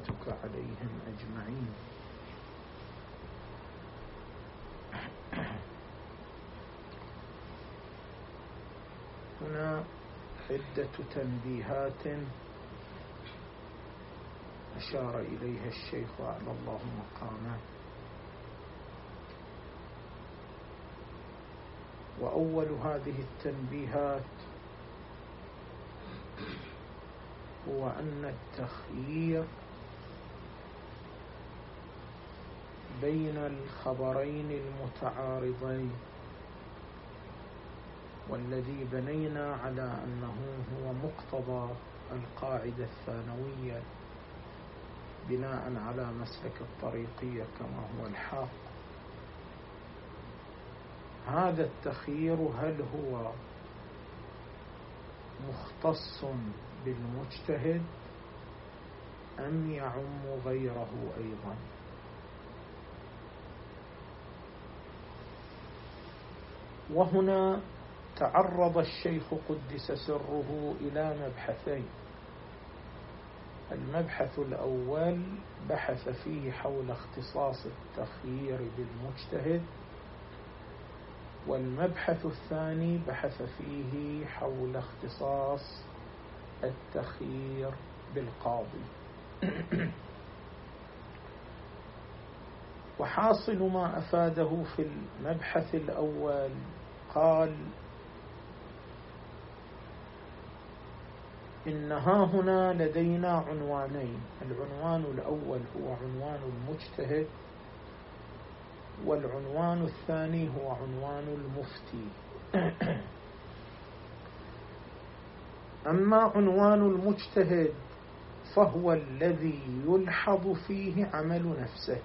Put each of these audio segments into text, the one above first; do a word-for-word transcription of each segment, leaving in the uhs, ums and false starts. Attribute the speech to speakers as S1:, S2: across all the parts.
S1: وصلاتك عليهم أجمعين. هنا عدة تنبيهات أشار إليها الشيخ وأعلى الله مقامه. وأول هذه التنبيهات هو أن التخيير بين الخبرين المتعارضين، والذي بنينا على أنه هو مقتضى القاعدة الثانوية بناء على مسلك الطريقية كما هو الحق، هذا التخيير هل هو مختص بالمجتهد أم يعم غيره أيضا؟ وهنا تعرض الشيخ قدس سره إلى مبحثين. المبحث الأول بحث فيه حول اختصاص التخيير بالمجتهد، والمبحث الثاني بحث فيه حول اختصاص التخيير بالقاضي. وحاصل ما أفاده في المبحث الأول قال إنها هنا لدينا عنوانين، العنوان الأول هو عنوان المجتهد، والعنوان الثاني هو عنوان المفتي. أما عنوان المجتهد فهو الذي يلحظ فيه عمل نفسه،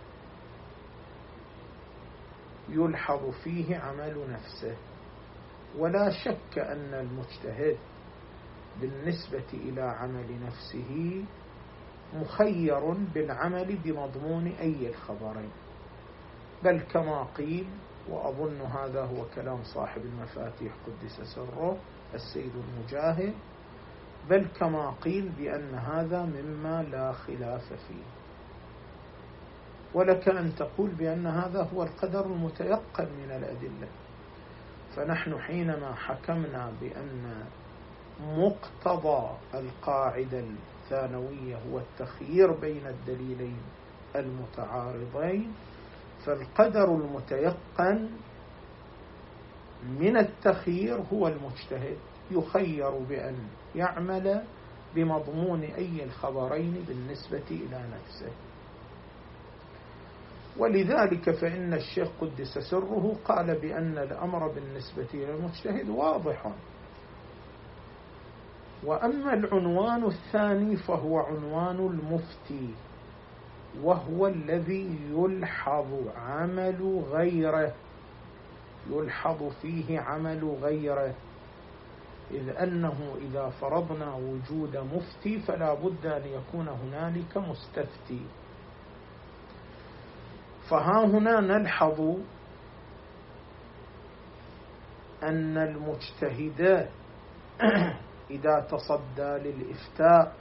S1: يلحظ فيه عمل نفسه، ولا شك أن المجتهد بالنسبة إلى عمل نفسه مخير بالعمل بمضمون أي الخبرين، بل كما قيل، وأظن هذا هو كلام صاحب المفاتيح قدس سره السيد المجاهد، بل كما قيل بأن هذا مما لا خلاف فيه. ولك أن تقول بأن هذا هو القدر المتيقن من الأدلة. فنحن حينما حكمنا بأن مقتضى القاعدة الثانوية هو التخيير بين الدليلين المتعارضين، فالقدر المتيقن من التخيير هو المجتهد، يخير بأن يعمل بمضمون أي الخبرين بالنسبة إلى نفسه. ولذلك فإن الشيخ قدس سره قال بأن الأمر بالنسبة إلى المجتهد واضح. وأما العنوان الثاني فهو عنوان المفتي، وهو الذي يلحظ عمل غيره، يلحظ فيه عمل غيره، إذ أنه إذا فرضنا وجود مفتي فلا بد أن يكون هنالك مستفتي. فها هنا نلحظ أن المجتهد إذا تصدى للإفتاء،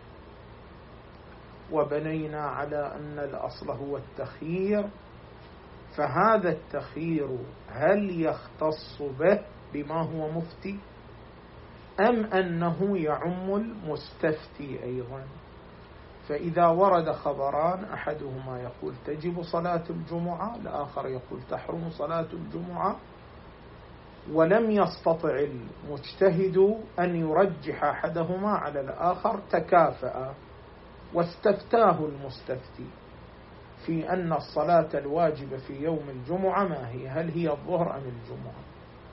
S1: وبنينا على أن الأصل هو التخيير، فهذا التخيير هل يختص به بما هو مفتي أم أنه يعم المستفتي أيضا؟ فإذا ورد خبران أحدهما يقول تجب صلاة الجمعة، الآخر يقول تحرم صلاة الجمعة، ولم يستطع المجتهد أن يرجح أحدهما على الآخر، تكافأ واستفتاه المستفتي في أن الصلاة الواجبة في يوم الجمعة ما هي، هل هي الظهر أم الجمعة؟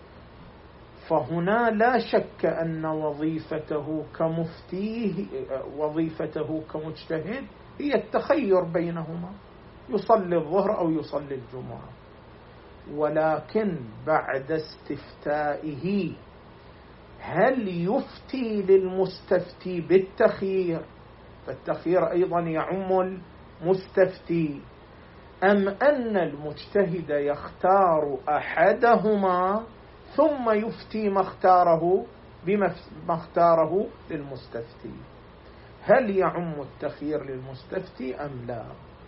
S1: فهنا لا شك أن وظيفته كمفتيه وظيفته كمجتهد هي التخير بينهما، يصلي الظهر أو يصلي الجمعة. ولكن بعد استفتائه هل يفتي للمستفتي بالتخيير، فالتخيير أيضا يعم المستفتي، أم أن المجتهد يختار أحدهما ثم يفتي ما اختاره بما اختاره للمستفتي؟ هل يعم التخيير للمستفتي أم لا؟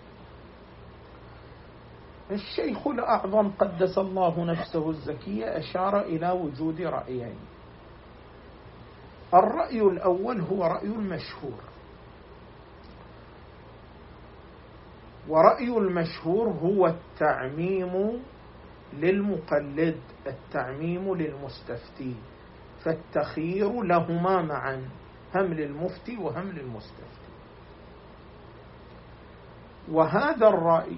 S1: الشيخ الأعظم قدس الله نفسه الزكية أشار إلى وجود رأيين. الرأي الأول هو رأي المشهور، ورأي المشهور هو التعميم للمقلد، التعميم للمستفتي، فالتخيير لهما معا، هم للمفتي وهم للمستفتي. وهذا الرأي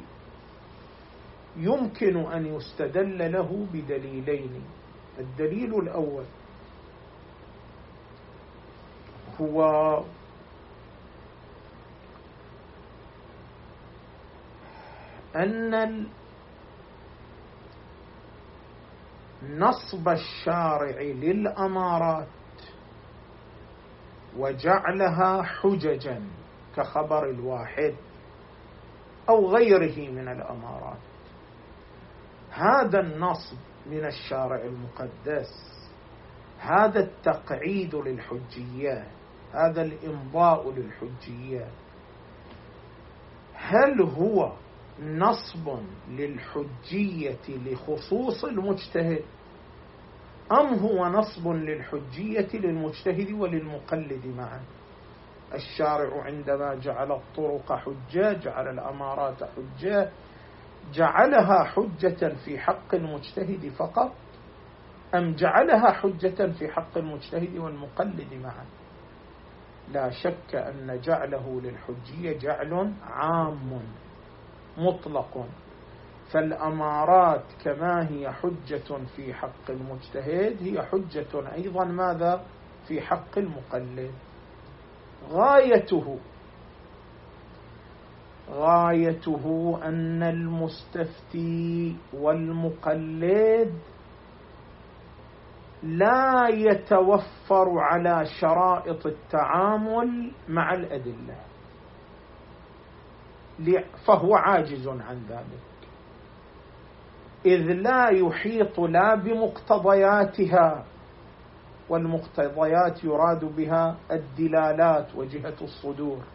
S1: يمكن أن يستدل له بدليلين. الدليل الأول هو أن نصب الشارع للأمارات وجعلها حججا كخبر الواحد أو غيره من الأمارات، هذا النصب من الشارع المقدس، هذا التقعيد للحجية، هذا الإمضاء للحجية، هل هو نصب للحجية لخصوص المجتهد أم هو نصب للحجية للمجتهد وللمقلد معا؟ الشارع عندما جعل الطرق حجة، جعل الأمارات حجة، جعلها حجة في حق المجتهد فقط أم جعلها حجة في حق المجتهد والمقلد معا؟ لا شك أن جعله للحجية جعل عام مطلق، فالأمارات كما هي حجة في حق المجتهد هي حجة أيضا ماذا في حق المقلد. غايته غايته أن المستفتي والمقلد لا يتوفر على شرائط التعامل مع الأدلة، فهو عاجز عن ذلك، إذ لا يحيط لا بمقتضياتها، والمقتضيات يراد بها الدلالات وجهة الصدور.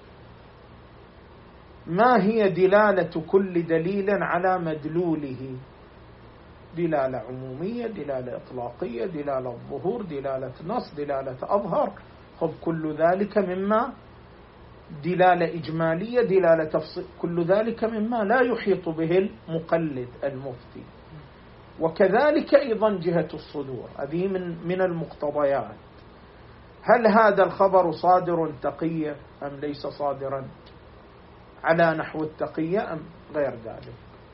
S1: ما هي دلالة كل دليل على مدلوله؟ دلالة عمومية، دلالة إطلاقية، دلالة ظهور، دلالة نص، دلالة أظهر، خذ كل ذلك مما دلالة إجمالية، دلالة تفصيل، كل ذلك مما لا يحيط به المقلد المفتي. وكذلك أيضا جهة الصدور، هذه من من المقتضيات. هل هذا الخبر صادر تقية أم ليس صادرا على نحو التقية أم غير ذلك؟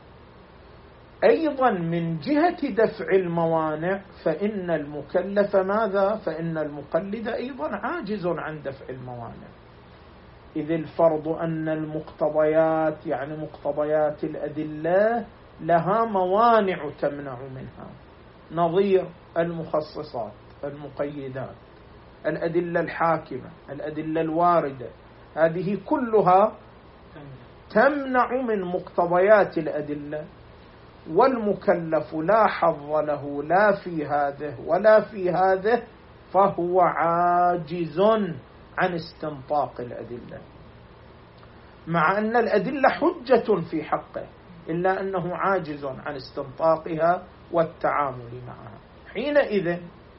S1: أيضا من جهة دفع الموانع فإن المكلف ماذا؟ فإن المقلد أيضا عاجز عن دفع الموانع، إذ الفرض أن المقتضيات يعني مقتضيات الأدلة لها موانع تمنع منها، نظير المخصصات، المقيدات، الأدلة الحاكمة، الأدلة الواردة، هذه كلها تمنع من مقتضيات الأدلة، والمكلف لا حظ له لا في هذه ولا في هذه، فهو عاجز عن استنطاق الأدلة، مع أن الأدلة حجة في حقه، إلا أنه عاجز عن استنطاقها والتعامل معها. حينئذ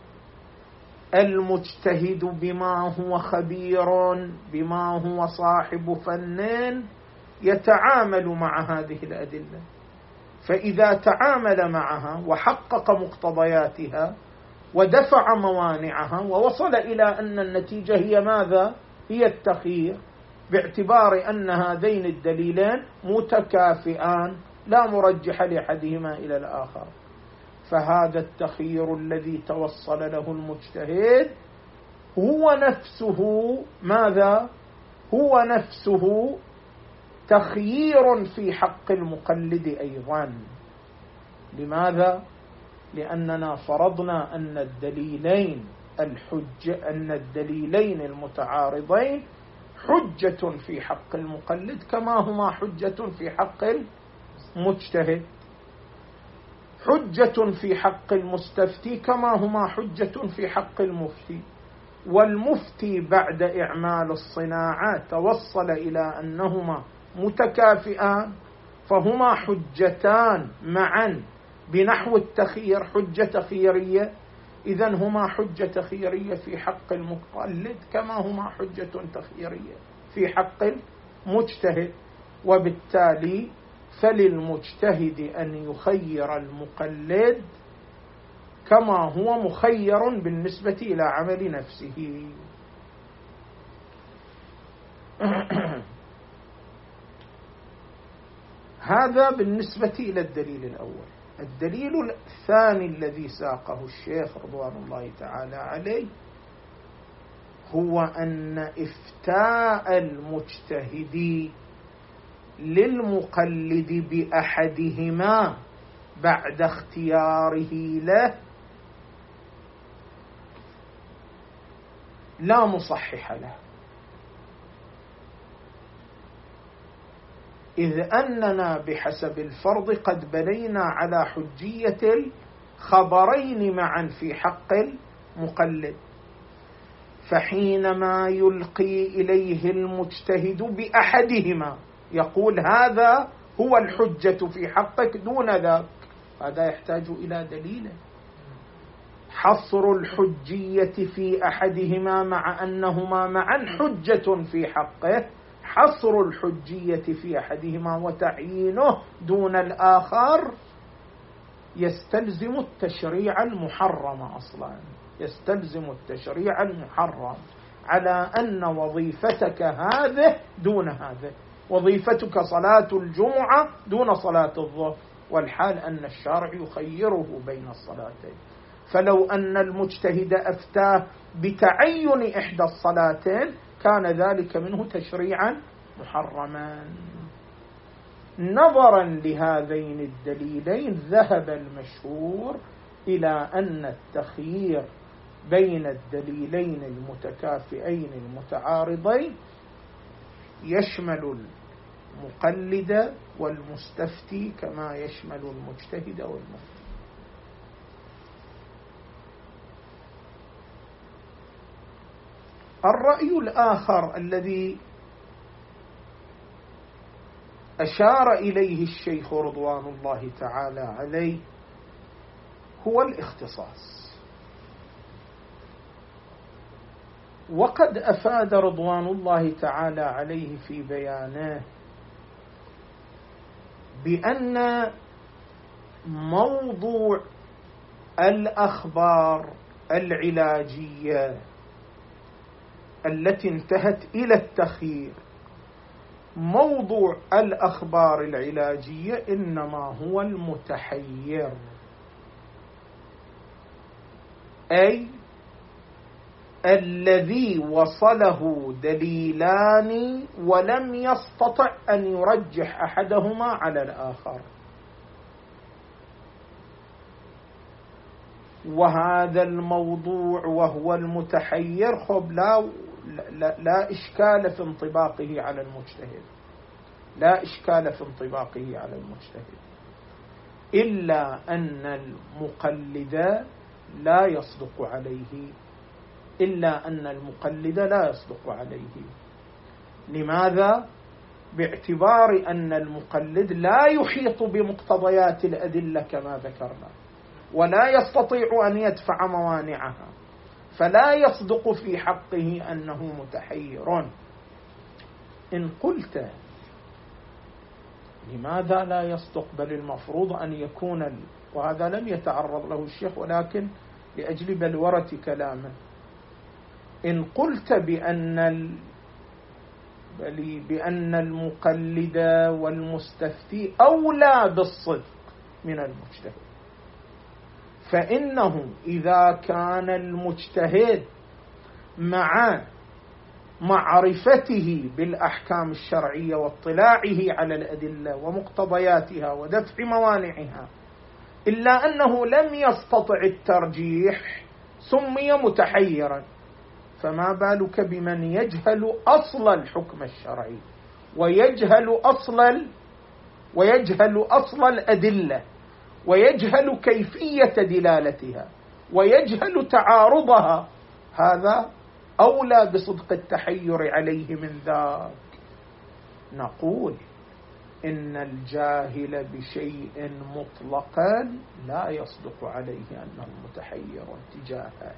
S1: المجتهد بما هو خبير، بما هو صاحب فن، يتعامل مع هذه الأدلة، فإذا تعامل معها وحقق مقتضياتها ودفع موانعها ووصل إلى أن النتيجة هي ماذا؟ هي التخيير، باعتبار أن هذين الدليلين متكافئان لا مرجح لأحدهما إلى الآخر، فهذا التخيير الذي توصل له المجتهد هو نفسه ماذا؟ هو نفسه تخيير في حق المقلد أيضا. لماذا؟ لأننا فرضنا أن الدليلين الحجة أن الدليلين المتعارضين حجة في حق المقلد كما هما حجة في حق المجتهد، حجة في حق المستفتي كما هما حجة في حق المفتي. والمفتي بعد إعمال الصناعات توصل إلى أنهما متكافئان، فهما حجتان معا بنحو التخيير، حجة تخييرية، إذن هما حجة تخييرية في حق المقلد كما هما حجة تخييرية في حق المجتهد، وبالتالي فللمجتهد أن يخير المقلد كما هو مخير بالنسبة إلى عمل نفسه. هذا بالنسبة إلى الدليل الأول. الدليل الثاني الذي ساقه الشيخ رضوان الله تعالى عليه هو أن إفتاء المجتهد للمقلد بأحدهما بعد اختياره له لا مصحح له، إذ أننا بحسب الفرض قد بنينا على حجية الخبرين معا في حق المقلد، فحينما يلقي إليه المجتهد بأحدهما يقول هذا هو الحجة في حقك دون ذاك، هذا يحتاج إلى دليل. حصر الحجية في أحدهما مع أنهما معا حجة في حقه، حصر الحجية في أحدهما وتعيينه دون الآخر يستلزم التشريع المحرم أصلا، يستلزم التشريع المحرم على أن وظيفتك هذه دون هذه، وظيفتك صلاة الجمعة دون صلاة الظهر، والحال أن الشارع يخيره بين الصلاتين. فلو أن المجتهد أفتاه بتعين إحدى الصلاتين كان ذلك منه تشريعا محرما. نظرا لهذين الدليلين ذهب المشهور إلى أن التخيير بين الدليلين المتكافئين المتعارضين يشمل المقلد والمستفتي كما يشمل المجتهد والمفتي. الرأي الآخر الذي أشار إليه الشيخ رضوان الله تعالى عليه هو الاختصاص، وقد أفاد رضوان الله تعالى عليه في بيانه بأن موضوع الأخبار العلاجية التي انتهت إلى التخيير، موضوع الأخبار العلاجية إنما هو المتحير، أي الذي وصله دليلان ولم يستطع أن يرجح أحدهما على الآخر، وهذا الموضوع وهو المتحير خب لا, لا, لا إشكال في انطباقه على المجتهد، لا إشكال في انطباقه على المجتهد، إلا أن المقلد لا يصدق عليه، إلا أن المقلد لا يصدق عليه. لماذا؟ باعتبار أن المقلد لا يحيط بمقتضيات الأدلة كما ذكرنا، ولا يستطيع أن يدفع موانعها، فلا يصدق في حقه أنه متحير. إن قلت لماذا لا يصدق؟ بل المفروض أن يكون ال... وهذا لم يتعرض له الشيخ ولكن لأجل بلورة كلامه. إن قلت بأن ال... بأن المقلد والمستفتي أولى بالصدق من المجتهد، فإنه إذا كان المجتهد مع معرفته بالأحكام الشرعية واطلاعه على الأدلة ومقتضياتها ودفع موانعها إلا أنه لم يستطع الترجيح سمي متحيرا، فما بالك بمن يجهل أصل الحكم الشرعي ويجهل أصل ويجهل أصل الأدلة ويجهل كيفية دلالتها ويجهل تعارضها؟ هذا أولى بصدق التحير عليه من ذاك. نقول إن الجاهل بشيء مطلقا لا يصدق عليه أنه متحير تجاهه.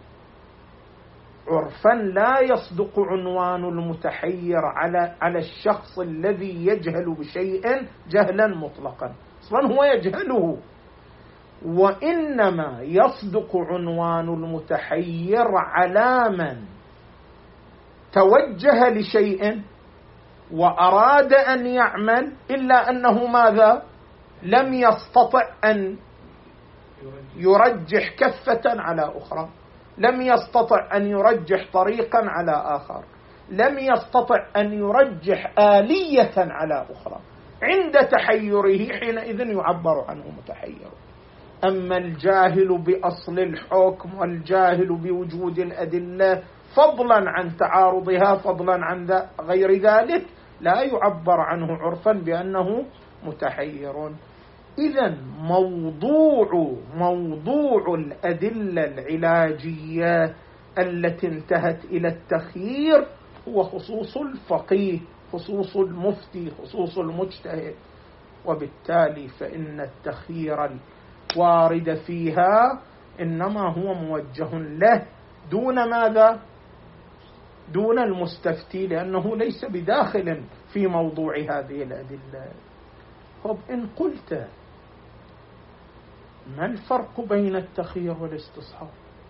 S1: عرفا لا يصدق عنوان المتحير على على الشخص الذي يجهل بشيء جهلا مطلقا، أصلا هو يجهله، وإنما يصدق عنوان المتحير على من توجه لشيء وأراد أن يعمل إلا أنه ماذا؟ لم يستطع أن يرجح كفة على أخرى، لم يستطع أن يرجح طريقا على آخر، لم يستطع أن يرجح آلية على أخرى. عند تحيره حينئذ يعبر عنه متحير. أما الجاهل بأصل الحكم والجاهل بوجود الأدلة فضلا عن تعارضها، فضلا عن غير ذلك، لا يعبر عنه عرفا بأنه متحير. إذن موضوع موضوع الأدلة العلاجية التي انتهت إلى التخيير هو خصوص الفقيه، خصوص المفتي، خصوص المجتهد، وبالتالي فإن التخيير الوارد فيها إنما هو موجه له دون ماذا؟ دون المستفتي، لأنه ليس بداخل في موضوع هذه الأدلة. طب إن قلت ما الفرق بين التخيير والاستصحاب؟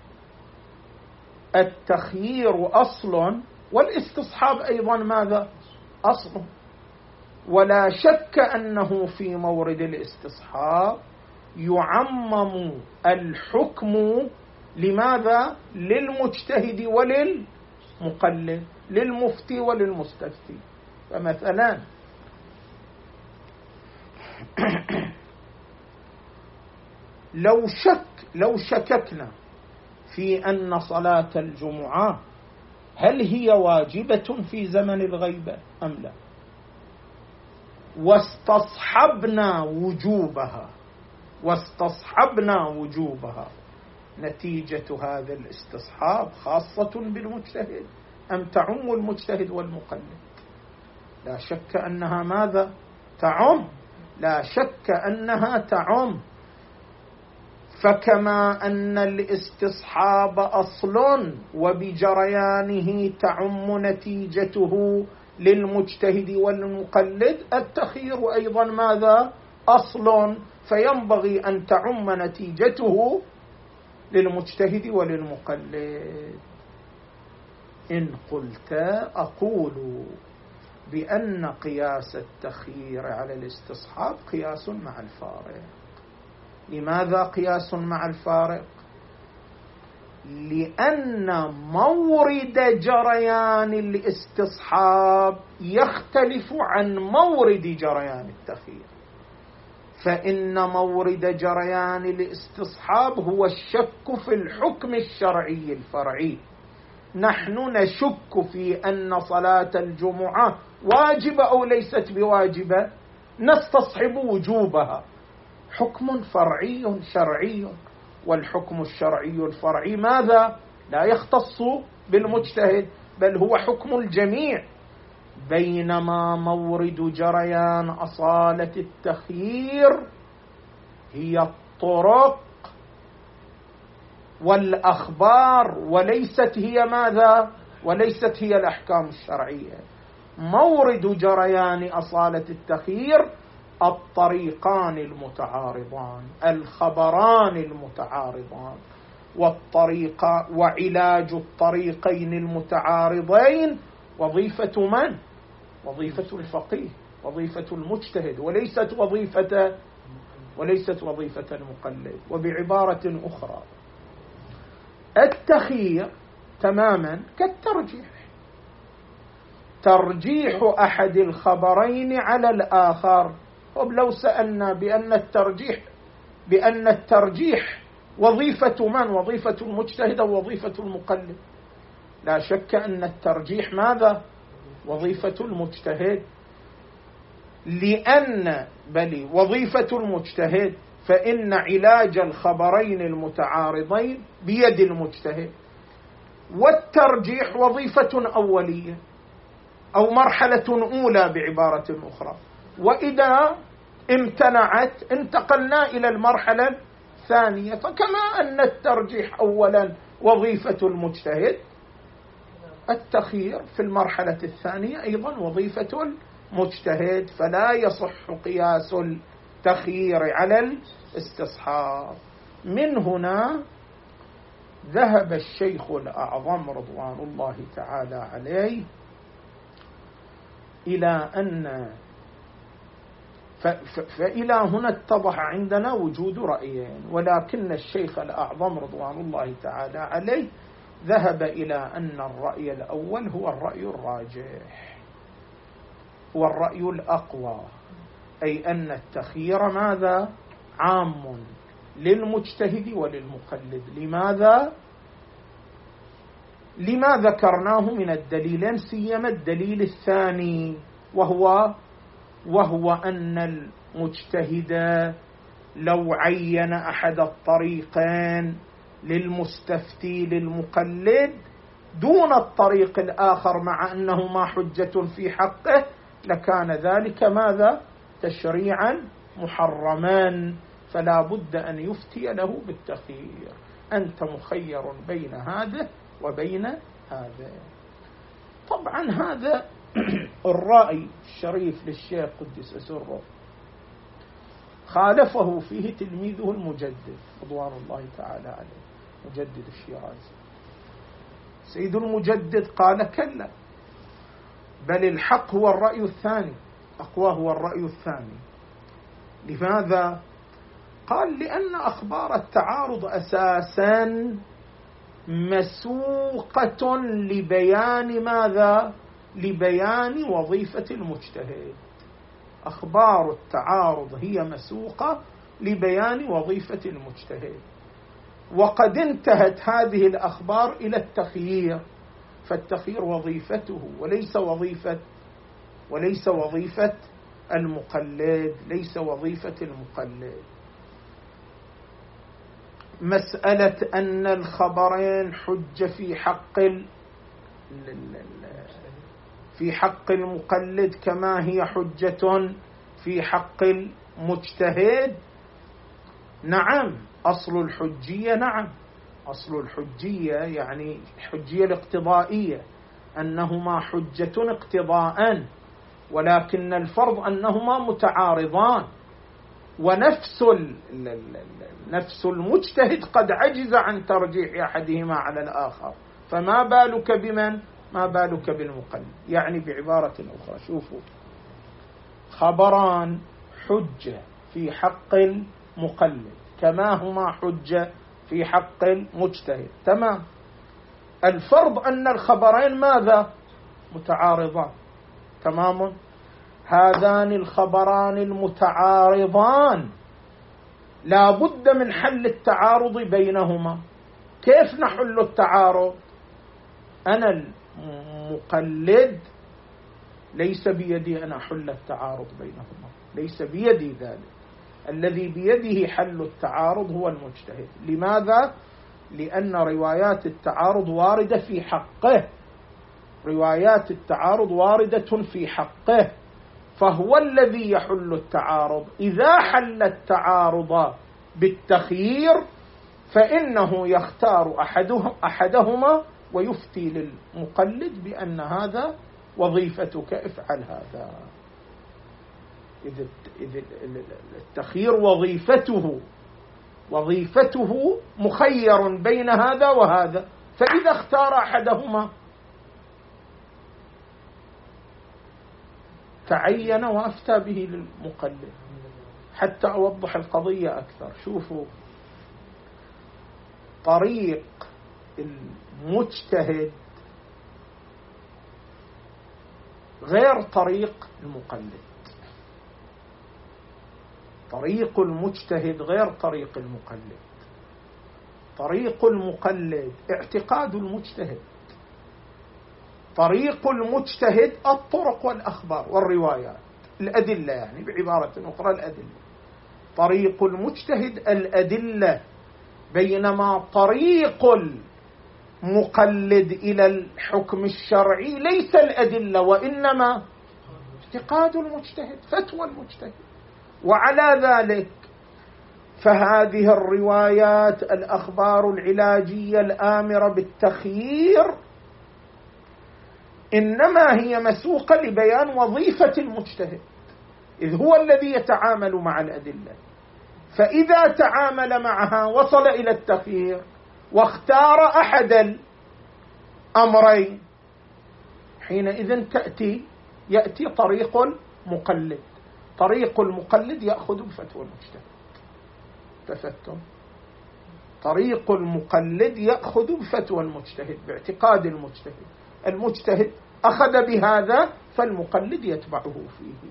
S1: التخيير أصل والاستصحاب أيضا ماذا؟ أصل، ولا شك أنه في مورد الاستصحاب يعمم الحكم لماذا؟ للمجتهد وللمقلد، للمفتي وللمستفتي. فمثلا لو شك لو شككنا في أن صلاة الجمعة هل هي واجبة في زمن الغيبة أم لا، واستصحبنا وجوبها واستصحبنا وجوبها نتيجة هذا الاستصحاب خاصة بالمجتهد أم تعم المجتهد والمقلد؟ لا شك أنها ماذا؟ تعم، لا شك أنها تعم. فكما أن الاستصحاب أصل وبجريانه تعم نتيجته للمجتهد والمقلد، التخيير أيضا ماذا؟ أصل، فينبغي أن تعم نتيجته للمجتهد وللمقلد. إن قلت أقول بأن قياس التخيير على الاستصحاب قياس مع الفارق. لماذا قياس مع الفارق؟ لأن مورد جريان الاستصحاب يختلف عن مورد جريان التخيير. فإن مورد جريان الاستصحاب هو الشك في الحكم الشرعي الفرعي. نحن نشك في أن صلاة الجمعة واجبة أو ليست بواجبة، نستصحب وجوبها، حكم فرعي شرعي، والحكم الشرعي الفرعي ماذا؟ لا يختص بالمجتهد بل هو حكم الجميع. بينما مورد جريان أصالة التخيير هي الطرق والأخبار، وليست هي ماذا؟ وليست هي الأحكام الشرعية. مورد جريان أصالة التخيير الطريقان المتعارضان، الخبران المتعارضان، والطريقة وعلاج الطريقين المتعارضين وظيفة من؟ وظيفة الفقيه، وظيفة المجتهد، وليست وظيفة وليست وظيفة المقلد. وبعبارة أخرى التخيير تماما كالترجيح، ترجيح أحد الخبرين على الآخر. طب لو سألنا بأن الترجيح بأن الترجيح وظيفة من؟ وظيفة المجتهد أو وظيفة المقلد؟ لا شك أن الترجيح ماذا؟ وظيفة المجتهد، لأن بل وظيفة المجتهد، فإن علاج الخبرين المتعارضين بيد المجتهد. والترجيح وظيفة أولية أو مرحلة أولى بعبارة أخرى، وإذا امتنعت انتقلنا إلى المرحلة الثانية. فكما أن الترجيح أولا وظيفة المجتهد، التخيير في المرحلة الثانية أيضا وظيفة المجتهد، فلا يصح قياس التخيير على الاستصحاب. من هنا ذهب الشيخ الأعظم رضوان الله تعالى عليه إلى أن فإلى هنا اتضح عندنا وجود رأيين، ولكن الشيخ الأعظم رضوان الله تعالى عليه ذهب إلى أن الرأي الأول هو الرأي الراجح، هو الرأي الأقوى، أي أن التخيير ماذا؟ عام للمجتهد وللمقلد. لماذا؟ لما ذكرناه من الدليلين، سيما الدليل الثاني، وهو وهو أن المجتهد لو عين أحد الطريقين للمستفتي للمقلد دون الطريق الآخر مع أنه ما حجة في حقه، لكان ذلك ماذا؟ تشريعا محرما، فلا بد أن يفتي له بالتخيير. أنت مخير بين هذا وبين هذا. طبعا هذا الرأي الشريف للشيخ قدس سره خالفه فيه تلميذه المجدد رضوان الله تعالى عليه، مجدد الشيرازي. سيد المجدد قال كلا، بل الحق هو الرأي الثاني، أقوى هو الرأي الثاني. لماذا؟ قال لأن أخبار التعارض أساسا مسوقة لبيان ماذا؟ لبيان وظيفة المجتهد. أخبار التعارض هي مسوقة لبيان وظيفة المجتهد، وقد انتهت هذه الأخبار إلى التخيير، فالتخيير وظيفته وليس وظيفة وليس وظيفة المقلد، ليس وظيفة المقلد. مسألة أن الخبرين حجة في حق في حق المقلد كما هي حجة في حق المجتهد، نعم أصل الحجية، نعم أصل الحجية يعني الحجية الاقتضائية، أنهما حجة اقتضاء، ولكن الفرض أنهما متعارضان، ونفس نفس المجتهد قد عجز عن ترجيح أحدهما على الآخر، فما بالك بمن؟ ما بالك بالمقلد. يعني بعبارة أخرى، شوفوا، خبران حجة في حق المقلد كما هما حجة في حق المجتهد، تمام. الفرض أن الخبرين ماذا؟ متعارضان، تمام. هذان الخبران المتعارضان لا بد من حل التعارض بينهما. كيف نحل التعارض؟ أنا المقلد ليس بيدي أن أحل التعارض بينهما، ليس بيدي ذلك. الذي بيده حل التعارض هو المجتهد. لماذا؟ لأن روايات التعارض واردة في حقه، روايات التعارض واردة في حقه، فهو الذي يحل التعارض. إذا حل التعارض بالتخيير فإنه يختار أحده أحدهما ويفتي للمقلد بأن هذا وظيفتك، افعل هذا. إذا التخيير وظيفته وظيفته مخير بين هذا وهذا، فإذا اختار أحدهما تعين وأفتى به للمقلد. حتى أوضح القضية أكثر، شوفوا، طريق المجتهد غير طريق المقلد، طريق المجتهد غير طريق المقلد. طريق المقلد اعتقاد المجتهد، طريق المجتهد الطرق والأخبار والروايات، الأدلة، يعني بعبارة أخرى الأدلة. طريق المجتهد الأدلة، بينما طريق مقلد إلى الحكم الشرعي ليس الأدلة وإنما اعتقاد المجتهد، فتوى المجتهد. وعلى ذلك فهذه الروايات الأخبار العلاجية الآمرة بالتخيير إنما هي مسوقة لبيان وظيفة المجتهد، إذ هو الذي يتعامل مع الأدلة، فإذا تعامل معها وصل إلى التخيير واختار أحد الأمرين، حينئذ تأتي يأتي طريق المقلد. طريق المقلد يأخذ بفتوى المجتهد، تفتم؟ طريق المقلد يأخذ بفتوى المجتهد باعتقاد المجتهد، المجتهد أخذ بهذا فالمقلد يتبعه فيه.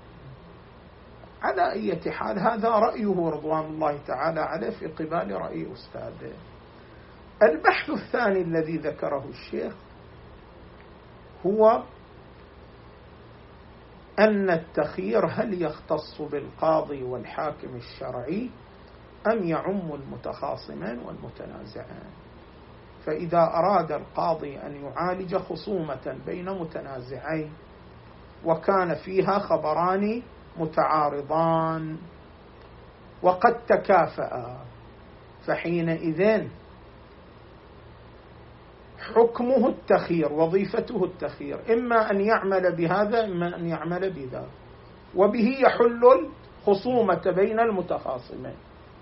S1: على أي حال هذا رأيه رضوان الله تعالى عليه في قبال رأي أستاذه. البحث الثاني الذي ذكره الشيخ هو أن التخيير هل يختص بالقاضي والحاكم الشرعي أم يعم المتخاصمين والمتنازعين؟ فإذا أراد القاضي أن يعالج خصومة بين متنازعين وكان فيها خبران متعارضان وقد تكافأ، فحينئذ حكمه التخيير، وظيفته التخيير، إما أن يعمل بهذا إما أن يعمل بذا، وبه يحل الخصومة بين المتخاصمين.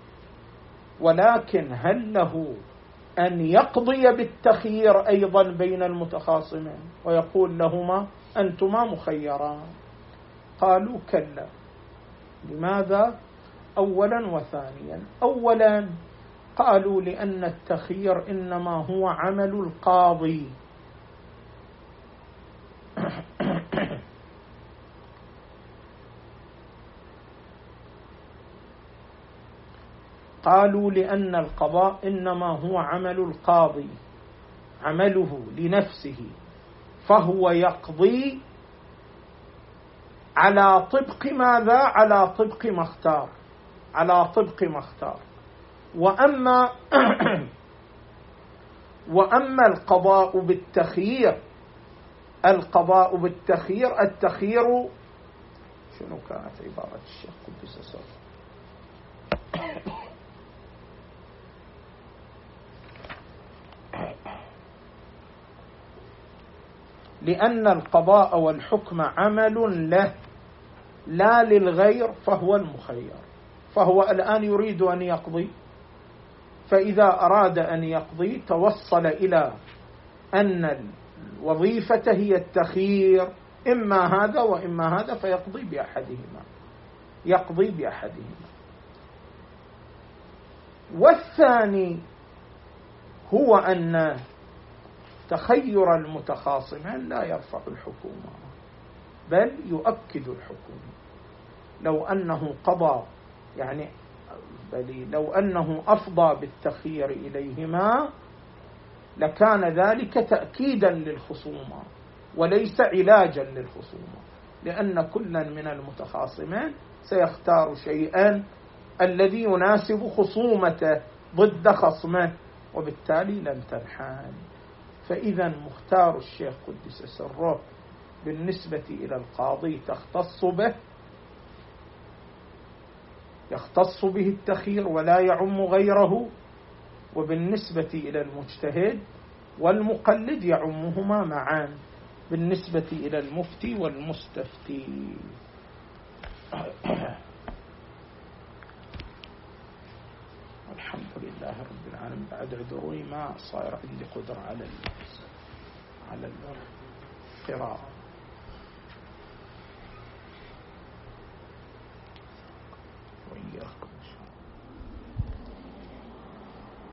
S1: ولكن هل له أن يقضي بالتخيير أيضا بين المتخاصمين ويقول لهما أنتما مخيران؟ قالوا كلا. لماذا؟ أولا وثانيا. أولا قالوا لأن التخيير إنما هو عمل القاضي، قالوا لأن القضاء إنما هو عمل القاضي، عمله لنفسه، فهو يقضي على طبق ماذا؟ على طبق ما اختار، على طبق ما اختار. وأما وأما القضاء بالتخيير، القضاء بالتخيير، التخيير شنو كانت عبارة الشيخ قدس سره؟ لأن القضاء والحكم عمل له لا للغير فهو المخير، فهو الآن يريد أن يقضي، فإذا أراد أن يقضي توصل إلى أن الوظيفة هي التخيير، إما هذا وإما هذا، فيقضي بأحدهما، يقضي بأحدهما. والثاني هو أن تخير المتخاصمين لا يرفع الحكومة بل يؤكد الحكومة. لو أنه قضى يعني بل لو أنه أفضى بالتخيير إليهما لكان ذلك تأكيدا للخصومة وليس علاجا للخصومة، لأن كلا من المتخاصمين سيختار شيئا الذي يناسب خصومته ضد خصمه، وبالتالي لن تنحل. فإذا مختار الشيخ قدس سره بالنسبة إلى القاضي تختص به، يختص به التخيير ولا يعم غيره، وبالنسبة إلى المجتهد والمقلد يعمهما معا بالنسبة إلى المفتي والمستفتي. الحمد لله رب العالمين. بعد عذري ما صاير عندي قدرة على على القراءة. وإياكم.